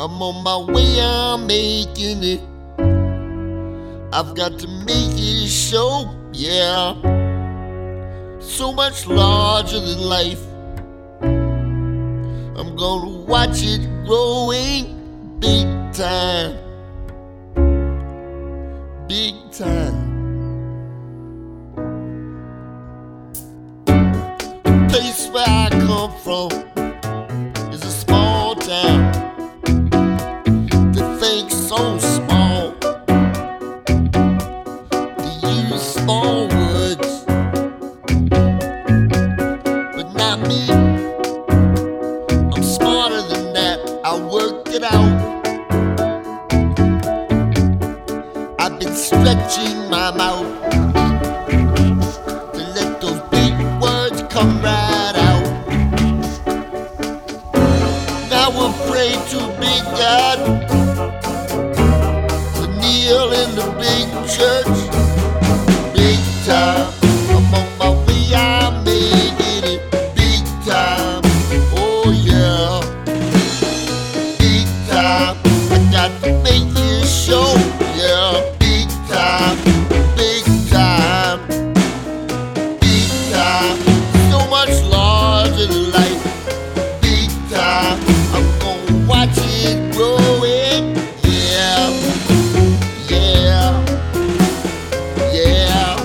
I'm on my way, I'm making it. I've got to make it show, yeah. So much larger than life. I'm gonna watch it growing big time. Big time. The place where I come from is a small town. They think so small. They use small words, but not me. I'm smarter than that. I worked it out. I've been stretching my mouth to let those big words come right out. Now we're afraid to be God, to kneel in the big church, big time. I'm on my way, I'm making it, big time. Oh yeah, big time. I got to make it show, yeah. Big time, big time, big time. So much larger than life. Big time. I'm gonna watch it growing. Yeah, yeah, yeah.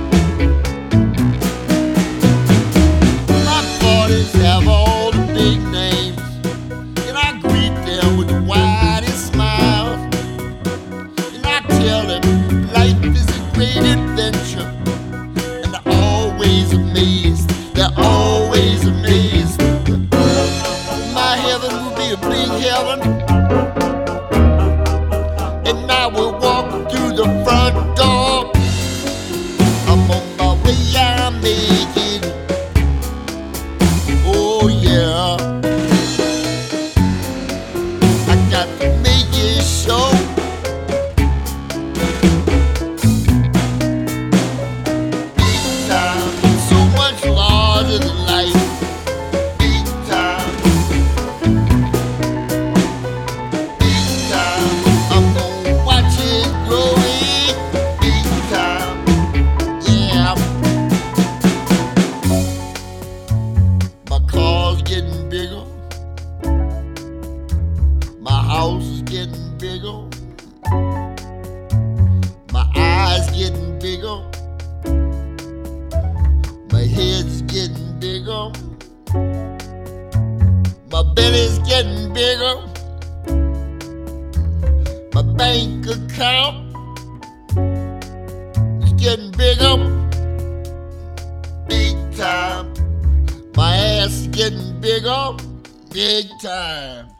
My parties have all the big names, and I greet them with the widest smiles. And I tell them life is a great adventure, and they're always amazed. They're always amazed. My heaven will be a big heaven, and I will walk through the front door. I'm on my way, I'm making it. Oh yeah, I got to make it show. Big time, so much larger than life. Big time, big time. I'm gonna watch it growing. Big time, yeah. My car's getting bigger. My house is getting bigger. My eyes getting bigger. My head's getting bigger. My belly's getting bigger. My bank account is getting bigger. Big time. My ass is getting bigger. Big time.